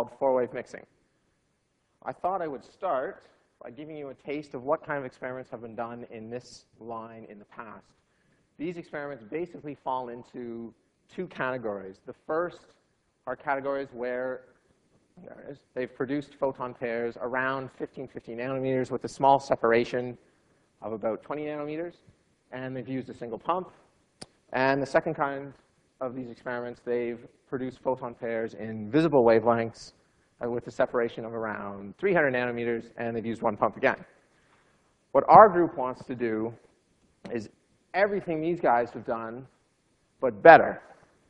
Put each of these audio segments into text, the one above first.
called four-wave mixing. I thought I would start by giving you a taste of what kind of experiments have been done in this line in the past. These experiments basically fall into two categories. The first are categories where there it is, they've produced photon pairs around 1550 nanometers with a small separation of about 20 nanometers, and they've used a single pump. And the second kind of these experiments, they've produced photon pairs in visible wavelengths with a separation of around 300 nanometers, and they've used one pump again. What our group wants to do is everything these guys have done, but better.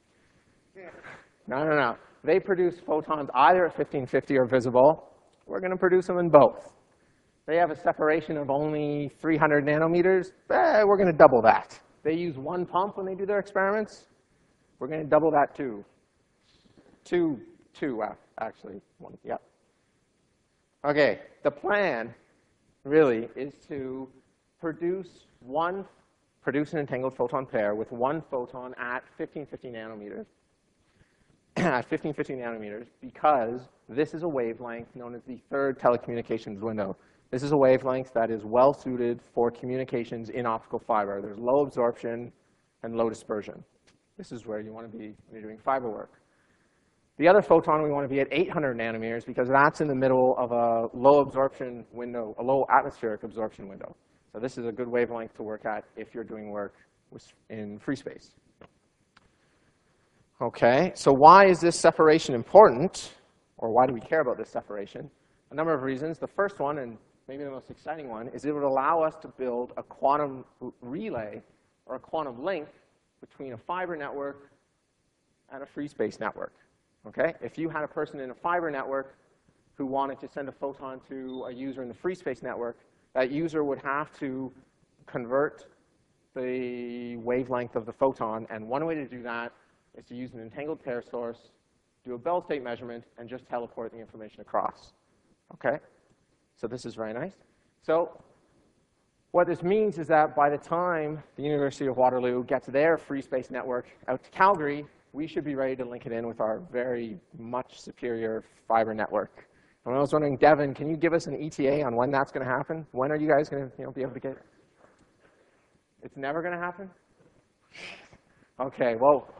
No. They produce photons either at 1550 or visible. We're going to produce them in both. They have a separation of only 300 nanometers. We're going to double that. They use one pump when they do their experiments. We're going to double that too. Two, actually. One, yeah. OK, the plan really is to produce an entangled photon pair with one photon at 1550 nanometers. At 1550 nanometers, because this is a wavelength known as the third telecommunications window. This is a wavelength that is well suited for communications in optical fiber. There's low absorption and low dispersion. This is where you want to be when you're doing fiber work. The other photon, we want to be at 800 nanometers, because that's in the middle of a low absorption window, a low atmospheric absorption window. So this is a good wavelength to work at if you're doing work in free space. OK, so why is this separation important? Or why do we care about this separation? A number of reasons. The first one, and maybe the most exciting one, is it would allow us to build a quantum relay or a quantum link between a fiber network and a free space network. OK? If you had a person in a fiber network who wanted to send a photon to a user in the free space network, that user would have to convert the wavelength of the photon. And one way to do that is to use an entangled pair source, do a Bell state measurement, and just teleport the information across. OK? So this is very nice. So what this means is that by the time the University of Waterloo gets their free space network out to Calgary, we should be ready to link it in with our very much superior fiber network. And I was wondering, Devin, can you give us an ETA on when that's going to happen? When are you guys going to be able to get it? It's never going to happen? OK, well,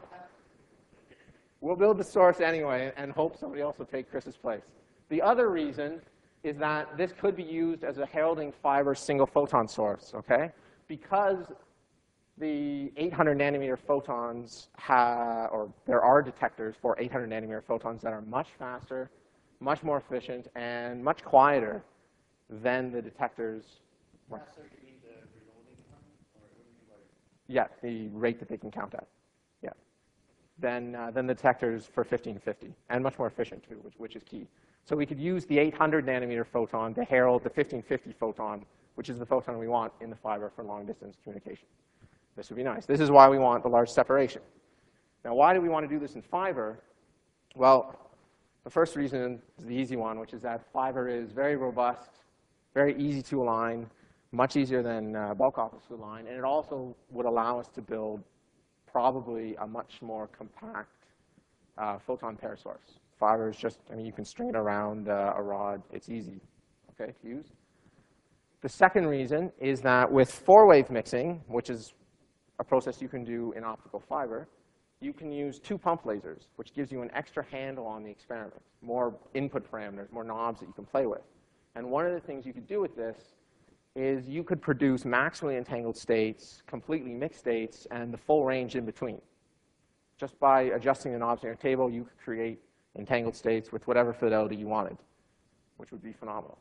we'll build the source anyway and hope somebody else will take Chris's place. The other reason is that this could be used as a heralding fiber single photon source, OK? Because the 800 nanometer photons or there are detectors for 800 nanometer photons that are much faster, much more efficient, and much quieter than the detectors. Faster, you mean the reloading time? Or what do you mean by it? Yeah, the rate that they can count at. Yeah. Than the detectors for 1550, and much more efficient too, which is key. So we could use the 800 nanometer photon to herald the 1550 photon, which is the photon we want in the fiber for long distance communication. This would be nice. This is why we want the large separation. Now, why do we want to do this in fiber? Well, the first reason is the easy one, which is that fiber is very robust, very easy to align, much easier than bulk optics to align, and it also would allow us to build probably a much more compact photon pair source. Fiber is just, I mean, you can string it around a rod. It's easy, OK, to use. The second reason is that with four-wave mixing, which is a process you can do in optical fiber, you can use two pump lasers, which gives you an extra handle on the experiment, more input parameters, more knobs that you can play with. And one of the things you could do with this is you could produce maximally entangled states, completely mixed states, and the full range in between. Just by adjusting the knobs on your table, you could create entangled states with whatever fidelity you wanted, which would be phenomenal.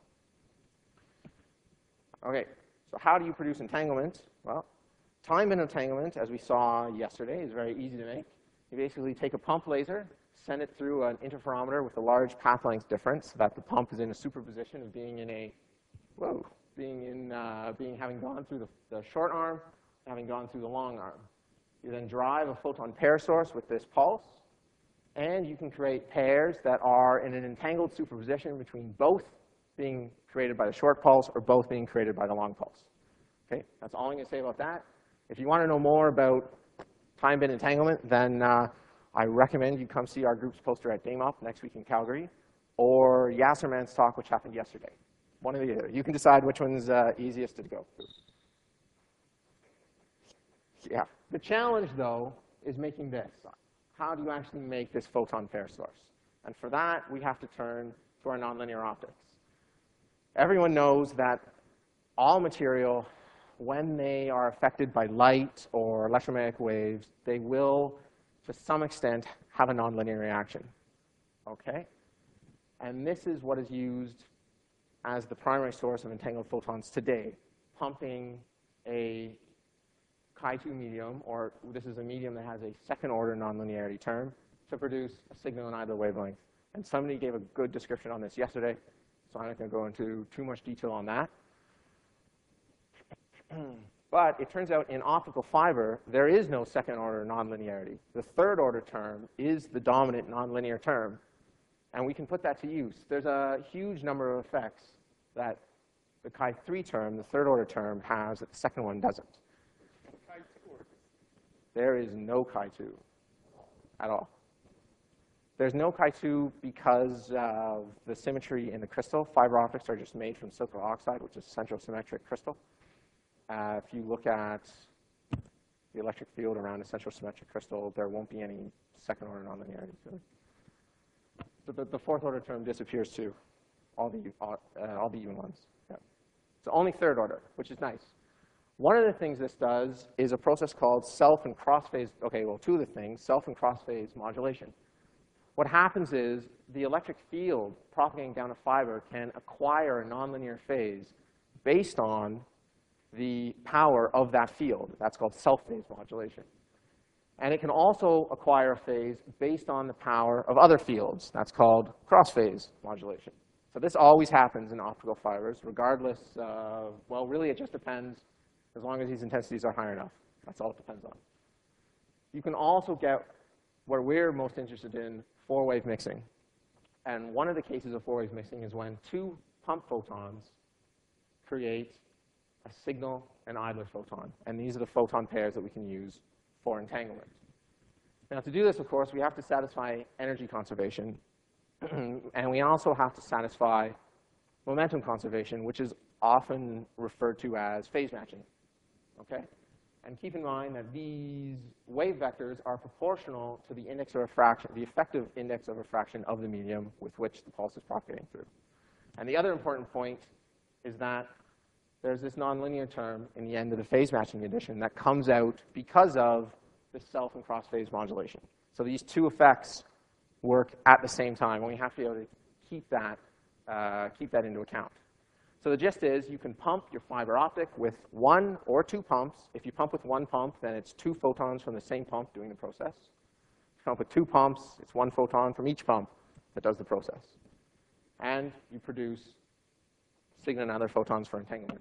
OK, so how do you produce entanglement? Well, time-bend entanglement, as we saw yesterday, is very easy to make. You basically take a pump laser, send it through an interferometer with a large path length difference, so that the pump is in a superposition of being in a, having gone through the short arm, having gone through the long arm. You then drive a photon pair source with this pulse, and you can create pairs that are in an entangled superposition between both being created by the short pulse or both being created by the long pulse. Okay, that's all I'm going to say about that. If you want to know more about time-bend entanglement, then I recommend you come see our group's poster at DAMOP next week in Calgary. or Yasserman's talk, which happened yesterday. One or the other. You can decide which one's easiest to go through. Yeah. The challenge, though, is making this. How do you actually make this photon pair source? And for that, we have to turn to our nonlinear optics. Everyone knows that all material, when they are affected by light or electromagnetic waves, they will, to some extent, have a nonlinear reaction. Okay? And this is what is used as the primary source of entangled photons today, pumping a Chi2 medium, or this is a medium that has a second-order nonlinearity term, to produce a signal in either wavelength. And somebody gave a good description on this yesterday, so I'm not going to go into too much detail on that. But it turns out in optical fiber, there is no second-order nonlinearity. The third-order term is the dominant nonlinear term, and we can put that to use. There's a huge number of effects that the Chi3 term, the third-order term, has that the second one doesn't. There is no Chi2 at all. There's no Chi2 because of the symmetry in the crystal. Fiber optics are just made from silicon oxide, which is centrosymmetric crystal. If you look at the electric field around a centrosymmetric crystal, there won't be any second-order nonlinearity to it. But the fourth-order term disappears too, all the even ones. Yeah. So only third order, which is nice. One of the things this does is a process called self and cross-phase. Okay, well, two of the things, self and cross-phase modulation. What happens is the electric field propagating down a fiber can acquire a nonlinear phase based on the power of that field. That's called self-phase modulation. And it can also acquire a phase based on the power of other fields. That's called cross-phase modulation. So this always happens in optical fibers, regardless of, well, really it just depends as long as these intensities are high enough. That's all it depends on. You can also get what we're most interested in, four-wave mixing. And one of the cases of four-wave mixing is when two pump photons create a signal and idler photon. And these are the photon pairs that we can use for entanglement. Now, to do this, of course, we have to satisfy energy conservation. And we also have to satisfy momentum conservation, which is often referred to as phase matching. Okay? And keep in mind that these wave vectors are proportional to the index of refraction, the effective index of refraction of the medium with which the pulse is propagating through. And the other important point is that there's this nonlinear term in the end of the phase matching condition that comes out because of the self and cross-phase modulation. So these two effects work at the same time, and we have to be able to keep that into account. So the gist is you can pump your fiber optic with one or two pumps. If you pump with one pump, then it's two photons from the same pump doing the process. If you pump with two pumps, it's one photon from each pump that does the process. And you produce signal and other photons for entanglement.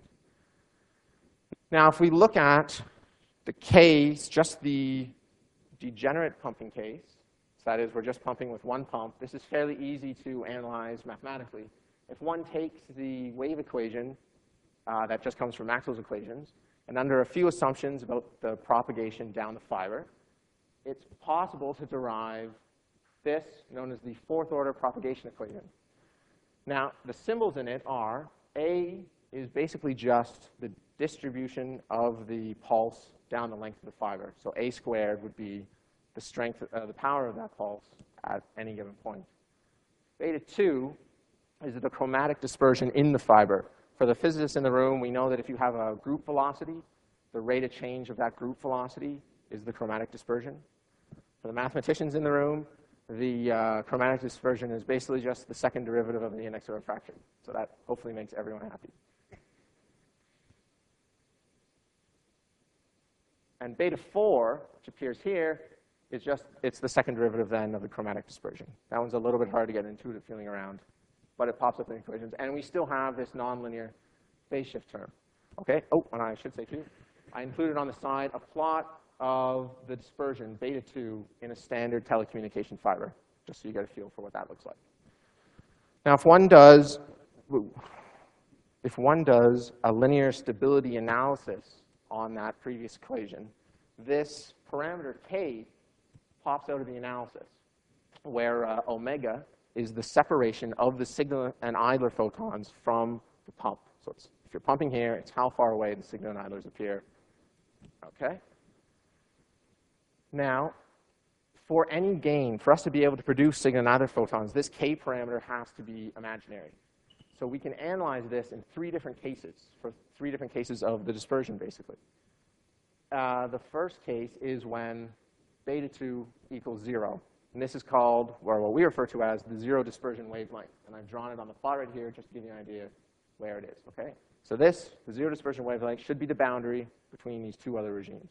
Now, if we look at the case, just the degenerate pumping case, so that is we're just pumping with one pump, this is fairly easy to analyze mathematically. If one takes the wave equation that just comes from Maxwell's equations, and under a few assumptions about the propagation down the fiber, it's possible to derive this, known as the fourth-order propagation equation. Now, the symbols in it are, A is basically just the distribution of the pulse down the length of the fiber. So A squared would be the strength, the power of that pulse at any given point. Beta 2 is the chromatic dispersion in the fiber. For the physicists in the room, we know that if you have a group velocity, the rate of change of that group velocity is the chromatic dispersion. For the mathematicians in the room, the chromatic dispersion is basically just the second derivative of the index of refraction. So that hopefully makes everyone happy. And beta 4, which appears here, is just, it's the second derivative then of the chromatic dispersion. That one's a little bit hard to get an intuitive feeling around, but it pops up in equations. And we still have this nonlinear phase shift term. Okay? Oh, and I should say too, I included on the side a plot of the dispersion, beta 2, in a standard telecommunication fiber, just so you get a feel for what that looks like. Now, if one does a linear stability analysis on that previous equation, this parameter k pops out of the analysis, where omega is the separation of the signal and idler photons from the pump. So if you're pumping here, it's how far away the signal and idlers appear. Okay? Now, for any gain, for us to be able to produce signal and idler photons, this K parameter has to be imaginary. So we can analyze this in 3 different cases, for 3 different cases of the dispersion, basically. The first case is when beta 2 equals 0. And this is called, or what we refer to as, the zero dispersion wavelength. And I've drawn it on the plot right here just to give you an idea of where it is. Okay? So this, the zero dispersion wavelength, should be the boundary between these 2 other regimes.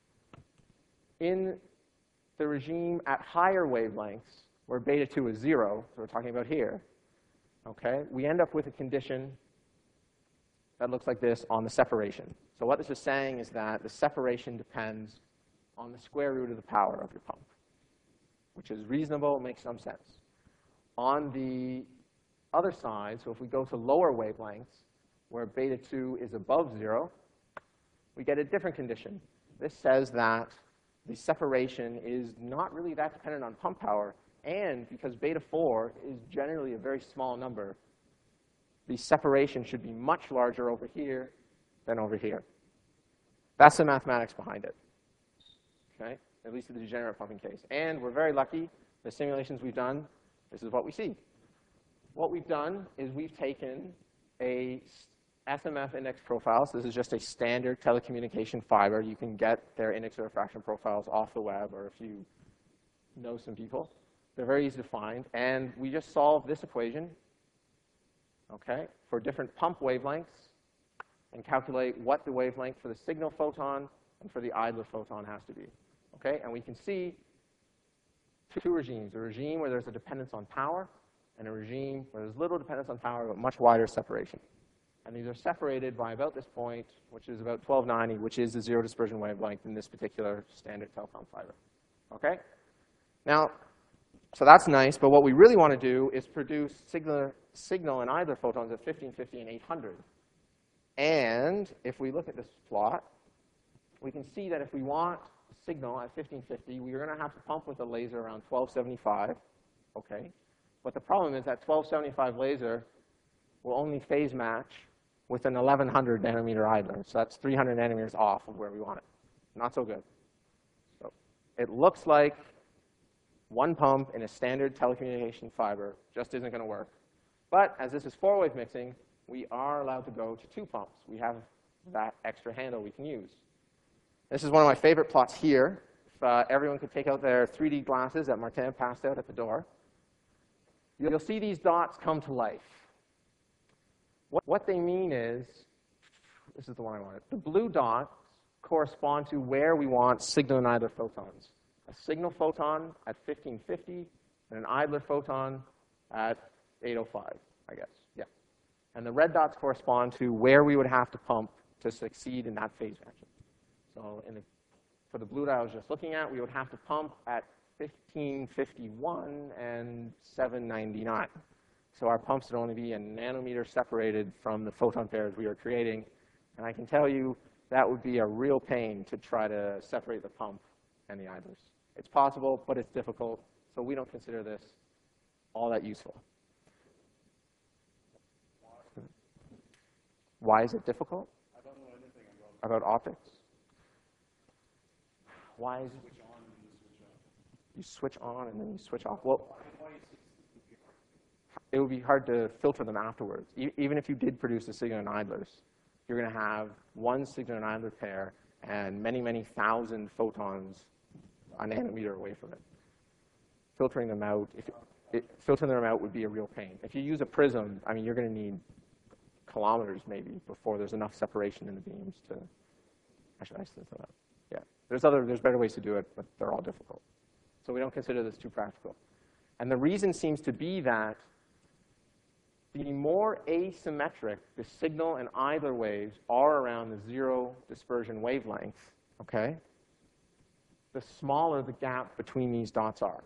In the regime at higher wavelengths, where beta 2 is 0, so we're talking about here, okay, we end up with a condition that looks like this on the separation. So what this is saying is that the separation depends on the square root of the power of your pump, which is reasonable, makes some sense. On the other side, so if we go to lower wavelengths, where beta 2 is above 0, we get a different condition. This says that the separation is not really that dependent on pump power, and because beta 4 is generally a very small number, the separation should be much larger over here than over here. That's the mathematics behind it, okay? At least in the degenerate pumping case. And we're very lucky. The simulations we've done, this is what we see. What we've done is we've taken a SMF index profile. So this is just a standard telecommunication fiber. You can get their index or refraction profiles off the web, or if you know some people. They're very easy to find. And we just solve this equation, okay, for different pump wavelengths and calculate what the wavelength for the signal photon and for the idler photon has to be. Okay? And we can see 2 regimes, a regime where there's a dependence on power and a regime where there's little dependence on power but much wider separation. And these are separated by about this point, which is about 1290, which is the zero dispersion wavelength in this particular standard telecom fiber. Okay? Now, so that's nice, but what we really want to do is produce signal and idler photons at 1550 and 800. And if we look at this plot, we can see that if we want signal at 1550, we're going to have to pump with a laser around 1275. Okay? But the problem is that 1275 laser will only phase match with an 1100 nanometer idler. So that's 300 nanometers off of where we want it. Not so good. So it looks like one pump in a standard telecommunication fiber just isn't going to work. But as this is 4-wave mixing, we are allowed to go to 2 pumps. We have that extra handle we can use. This is one of my favorite plots here. If everyone could take out their 3D glasses that Martin passed out at the door, you'll see these dots come to life. What they mean is, this is the one I wanted. The blue dots correspond to where we want signal and idler photons. A signal photon at 1550 and an idler photon at 805, I guess. Yeah. And the red dots correspond to where we would have to pump to succeed in that phase matching. So for the blue that I was just looking at, we would have to pump at 1551 and 799. So our pumps would only be a nanometer separated from the photon pairs we are creating. And I can tell you that would be a real pain to try to separate the pump and the idlers. It's possible, but it's difficult. So we don't consider this all that useful. Why is it difficult? I don't know anything about optics? Why is it? switch on and you switch off. You switch on and then you switch off. Well, it would be hard to filter them afterwards. Even if you did produce the signal and idlers, you're going to have one signal and idler pair and many, many thousand photons a nanometer away from it. Filtering them out, filtering them out would be a real pain. If you use a prism, I mean, you're going to need kilometers maybe before there's enough separation in the beams to. Actually, I should say that. Yeah, there's better ways to do it, but they're all difficult. So we don't consider this too practical. And the reason seems to be that the more asymmetric the signal and idler waves are around the zero dispersion wavelength, okay, the smaller the gap between these dots are.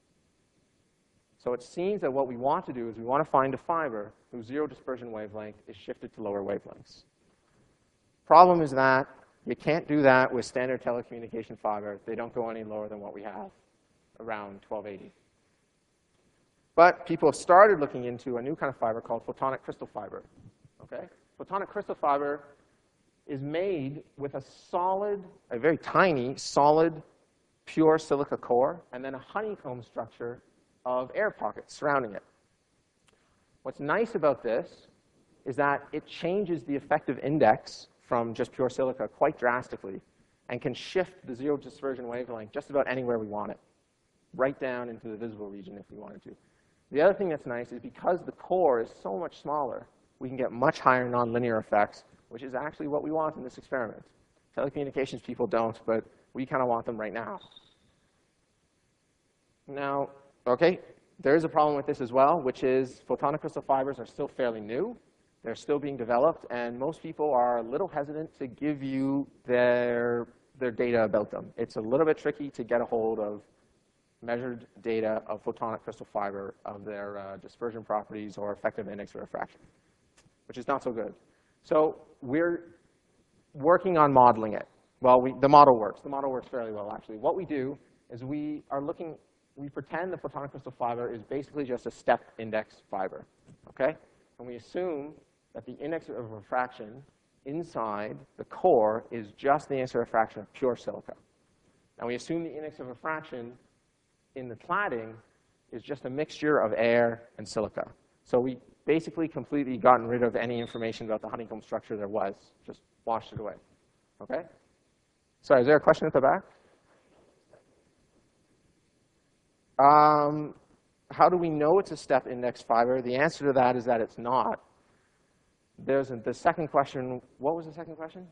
So it seems that what we want to do is we want to find a fiber whose zero dispersion wavelength is shifted to lower wavelengths. Problem is that you can't do that with standard telecommunication fiber. They don't go any lower than what we have, around 1280. But people have started looking into a new kind of fiber called photonic crystal fiber. Okay? Photonic crystal fiber is made with a solid, a very tiny, solid, pure silica core, and then a honeycomb structure of air pockets surrounding it. What's nice about this is that it changes the effective index from just pure silica quite drastically and can shift the zero dispersion wavelength just about anywhere we want it, right down into the visible region if we wanted to. The other thing that's nice is because the core is so much smaller, we can get much higher nonlinear effects, which is actually what we want in this experiment. Telecommunications people don't, but we kind of want them right now. Now, okay, there is a problem with this as well, which is photonic crystal fibers are still fairly new. They're still being developed, and most people are a little hesitant to give you their data about them. It's a little bit tricky to get a hold of measured data of photonic crystal fiber, of their dispersion properties or effective index of refraction, which is not so good. So we're working on modeling it. Well, the model works. The model works fairly well, actually. What we do is we pretend the photonic crystal fiber is basically just a step index fiber, okay? And we assume that the index of refraction inside the core is just the index of refraction of pure silica. And we assume the index of refraction in the cladding is just a mixture of air and silica. So we basically completely gotten rid of any information about the honeycomb structure there was, just washed it away, okay? Sorry, is there a question at the back? How do we know it's a step index fiber? The answer to that is that it's not. There's the second question. What was the second question?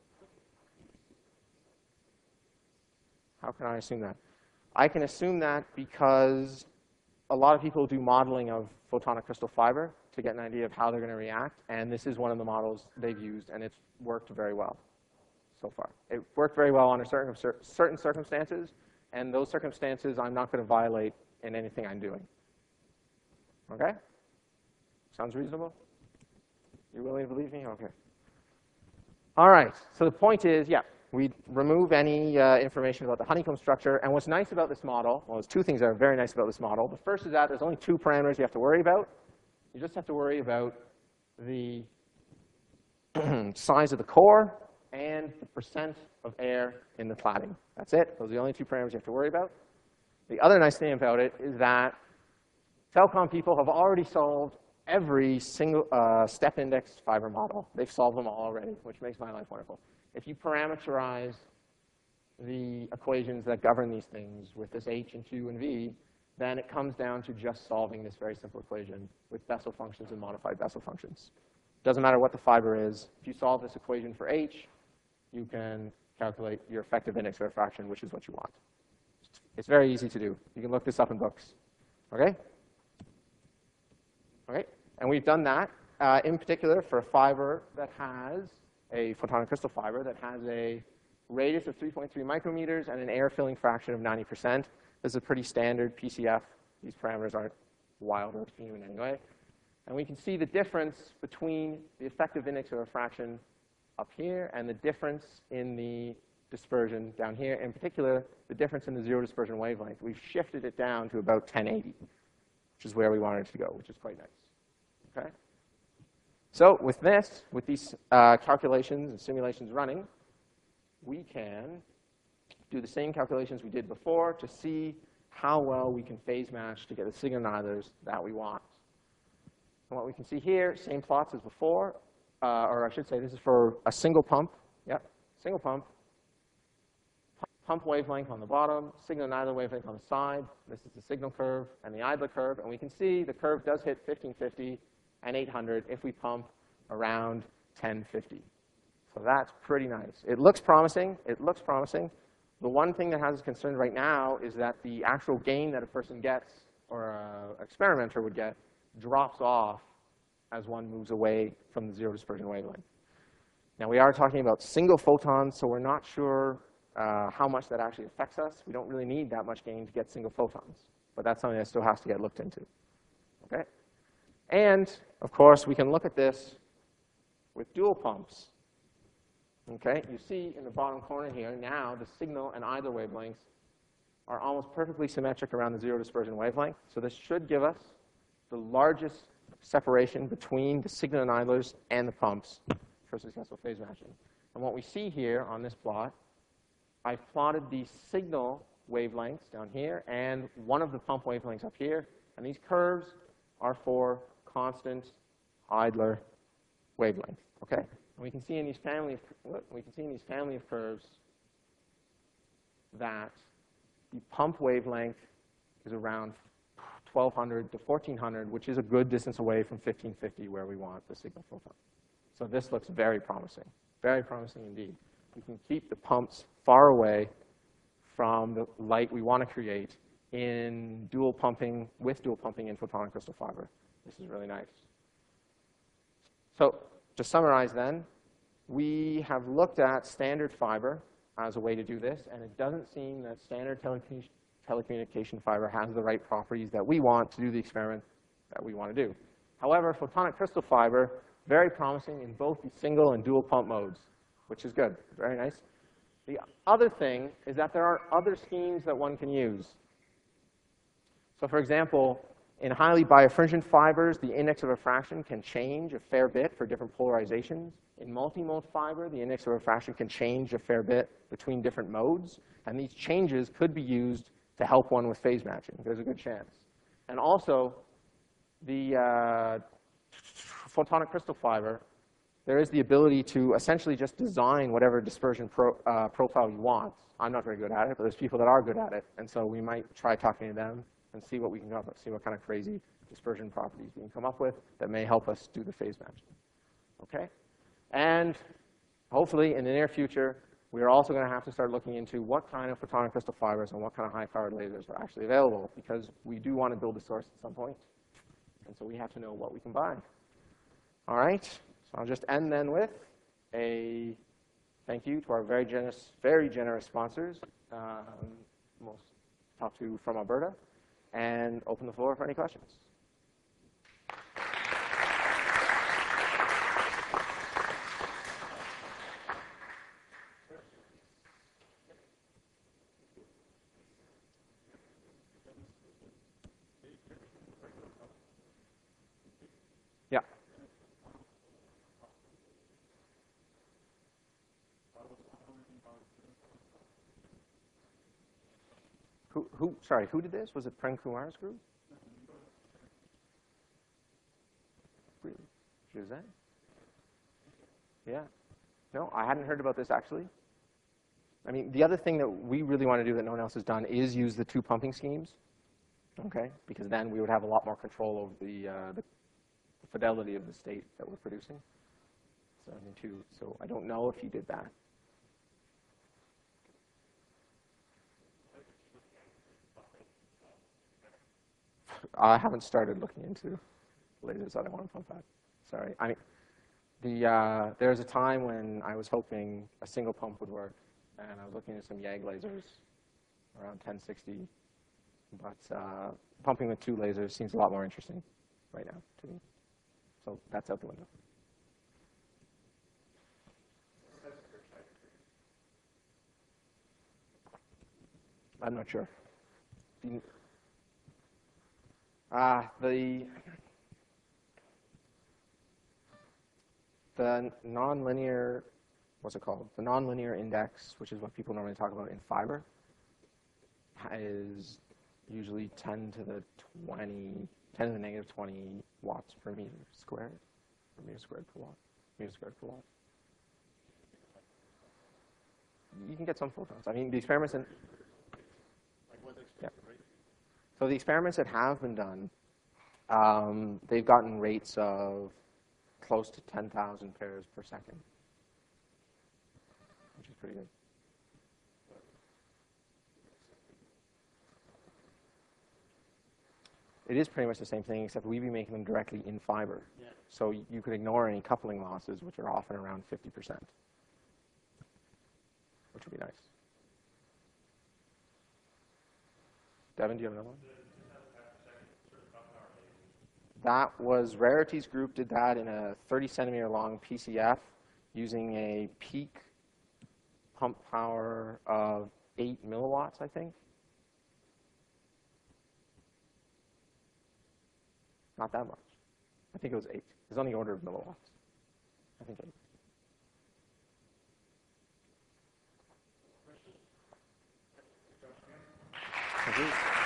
How can I assume that? I can assume that because a lot of people do modeling of photonic crystal fiber to get an idea of how they're going to react, and this is one of the models they've used, and it's worked very well so far. It worked very well under certain circumstances, and those circumstances I'm not going to violate in anything I'm doing. Okay? Sounds reasonable? You willing to believe me? Okay. All right. So the point is, yeah, we remove any information about the honeycomb structure. And what's nice about this model, well, there's two things that are very nice about this model. The first is that there's only two parameters you have to worry about. You just have to worry about the size of the core and the percent of air in the cladding. That's it. Those are the only two parameters you have to worry about. The other nice thing about it is that telecom people have already solved every single step index fiber model. They've solved them all already, which makes my life wonderful. If you parameterize the equations that govern these things with this h and q and v, then it comes down to just solving this very simple equation with Bessel functions and modified Bessel functions. Doesn't matter what the fiber is. If you solve this equation for h, you can calculate your effective index of refraction, which is what you want. It's very easy to do. You can look this up in books. Okay? Okay? And we've done that, in particular, for a fiber that has a photonic crystal fiber that has a radius of 3.3 micrometers and an air filling fraction of 90%. This is a pretty standard PCF. These parameters aren't wild or extreme in any way. And we can see the difference between the effective index of refraction up here and the difference in the dispersion down here. In particular, the difference in the zero dispersion wavelength. We've shifted it down to about 1080, which is where we wanted it to go, which is quite nice. Okay? So with this, with these calculations and simulations running, we can do the same calculations we did before to see how well we can phase match to get the signal neithers that we want. And what we can see here, same plots as before, or I should say this is for a single pump. Yep, single pump. Pump wavelength on the bottom, signal neither wavelength on the side. This is the signal curve and the idler curve. And we can see the curve does hit 1550 and 800 if we pump around 1050. So that's pretty nice. It looks promising. It looks promising. The one thing that has us concerned right now is that the actual gain that a person gets, or an experimenter would get, drops off as one moves away from the zero dispersion wavelength. Now, we are talking about single photons, so we're not sure how much that actually affects us. We don't really need that much gain to get single photons. But that's something that still has to get looked into. Okay? And, of course, we can look at this with dual pumps. Okay? You see in the bottom corner here, now the signal and idler wavelengths are almost perfectly symmetric around the zero dispersion wavelength. So this should give us the largest separation between the signal and idlers and the pumps for successful phase matching. And what we see here on this plot, I've plotted the signal wavelengths down here and one of the pump wavelengths up here. And these curves are for constant idler wavelength. Okay? And we can see in these family of curves that the pump wavelength is around 1200 to 1400, which is a good distance away from 1550 where we want the signal photon. So this looks very promising indeed. We can keep the pumps far away from the light we want to create in dual pumping, with dual pumping in photonic crystal fiber. This is really nice. So to summarize then, we have looked at standard fiber as a way to do this, and it doesn't seem that standard telecommunication fiber has the right properties that we want to do the experiment that we want to do. However, photonic crystal fiber, very promising in both the single and dual pump modes, which is good, very nice. The other thing is that there are other schemes that one can use. So for example, in highly birefringent fibers, the index of refraction can change a fair bit for different polarizations. In multimode fiber, the index of refraction can change a fair bit between different modes. And these changes could be used to help one with phase matching. There's a good chance. And also, the photonic crystal fiber, there is the ability to essentially just design whatever dispersion profile you want. I'm not very good at it, but there's people that are good at it. And so we might try talking to them and see what we can come up with, see what kind of crazy dispersion properties we can come up with that may help us do the phase matching. Okay? And hopefully, in the near future, we are also going to have to start looking into what kind of photonic crystal fibers and what kind of high-powered lasers are actually available, because we do want to build a source at some point. And so we have to know what we can buy. All right? So I'll just end then with a thank you to our very generous sponsors, most top two from Alberta, and open the floor for any questions. Yeah. Sorry, who did this? Was it Prem Kumar's group? Really? Jose? Yeah. No, I hadn't heard about this actually. I mean, the other thing that we really want to do that no one else has done is use the two pumping schemes, okay? Because then we would have a lot more control over the fidelity of the state that we're producing. So I don't know if you did that. I haven't started looking into lasers that I want to pump at. Sorry. I mean, there was a time when I was hoping a single pump would work, and I was looking at some YAG lasers around 1060. But pumping with two lasers seems a lot more interesting right now to me. So that's out the window. I'm not sure. The nonlinear, what's it called? The nonlinear index, which is what people normally talk about in fiber, is usually 10 to the negative 20 watts per meter squared, or meter squared per watt, meter squared per watt. You can get some photons. I mean, the experiments in... Yeah. So the experiments that have been done, they've gotten rates of close to 10,000 pairs per second, which is pretty good. It is pretty much the same thing, except we'd be making them directly in fiber. Yeah. So you could ignore any coupling losses, which are often around 50%, which would be nice. Devin, do you have another one? That was Rarity's group did that in a 30-centimeter long PCF using a peak pump power of 8 milliwatts, I think. Not that much. I think it was 8. It was on the order of milliwatts. I think 8. Thank you.